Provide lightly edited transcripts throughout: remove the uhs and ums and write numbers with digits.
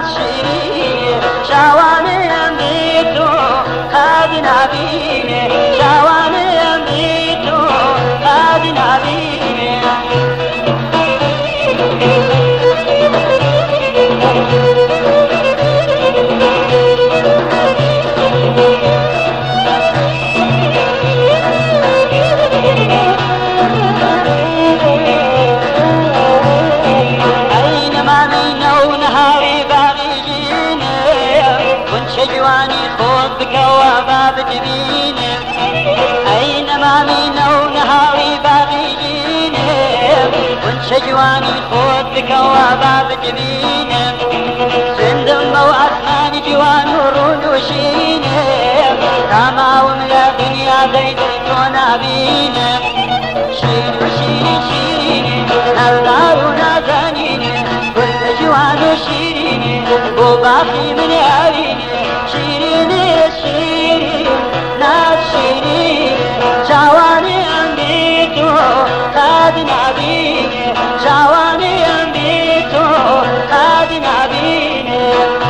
ناشرين شوانم بيتو هادي نبيني شوانم بيتو هادي نبيني شجواني خوض بكواباب جبينه أينما مينو نهاري باغيينه شجواني خوض بكواباب جبينه سندم وعثمان جوان ورود وشينه كما وملا دنيا بيتون أبينه شير وشير شيرينه نظار ونازانينه كل جوان وشيرينه وباقي من أبينه شيريني شيرين ناس شيرين شواني أمبيتو قاد نبيني شواني أمبيتو قاد نبيني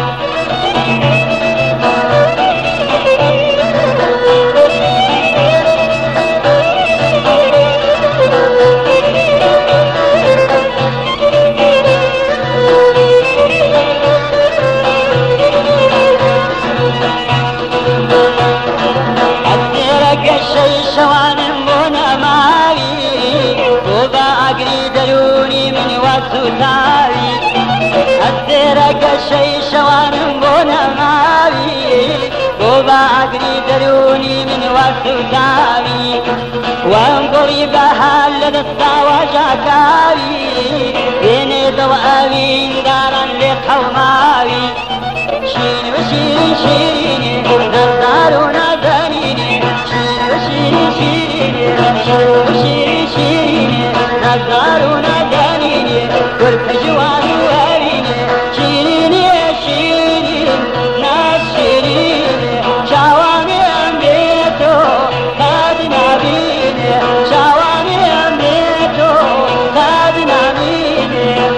شوانم بونا ماوي وبا أقري دلوني من واتوتاوي أدرك الشي شوانم بونا ماوي وبا أقري دلوني من واتوتاوي وانقري بحال للصاوى جاكاوي بيني ضوءاوي دارا لقوماوي شين وشين شيريني نظار ونظريني شيرين شيرين نظار ندانيني كل جوان واريني شيرين شيرين ناس شيرين شواني أمبيتو قاد نبيني شواني أمبيتو قاد نبيني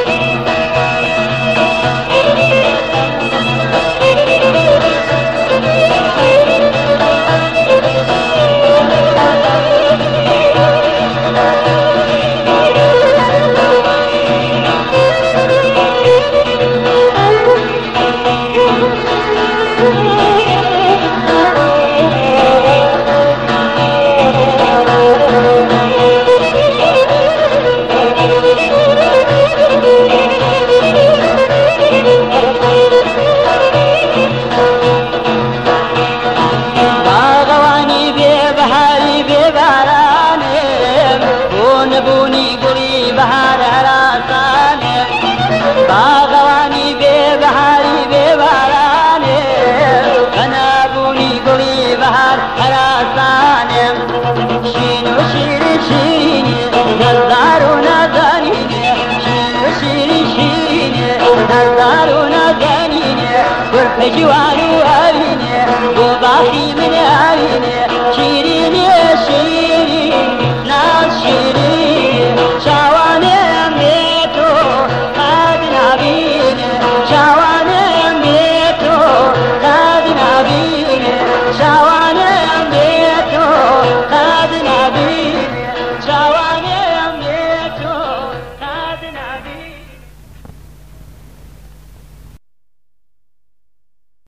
بوني قري بهار راسانه باغواني ببهاري ببارانه انا بوني قري بهار راسانه شينو شيري شيريني نظار ونظريني شينو شيري شيريني نظار ونظريني ورف جوان واريني وباقي من عيني